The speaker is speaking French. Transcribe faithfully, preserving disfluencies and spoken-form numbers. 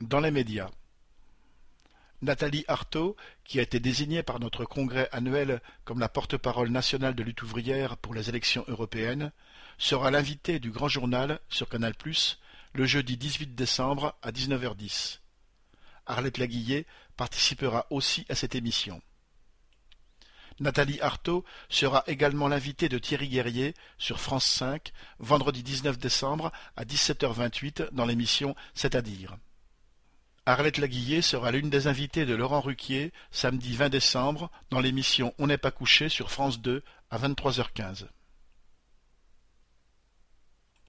Dans les médias, Nathalie Arthaud, qui a été désignée par notre congrès annuel comme la porte-parole nationale de lutte ouvrière pour les élections européennes, sera l'invitée du Grand Journal sur Canal plus, le jeudi dix-huit décembre à dix-neuf heures dix. Arlette Laguillet participera aussi à cette émission. Nathalie Arthaud sera également l'invitée de Thierry Guerrier sur France cinq, vendredi dix-neuf décembre à dix-sept heures vingt-huit dans l'émission C'est-à-dire. Arlette Laguillet sera l'une des invitées de Laurent Ruquier samedi vingt décembre dans l'émission On n'est pas couché sur France deux à vingt-trois heures quinze.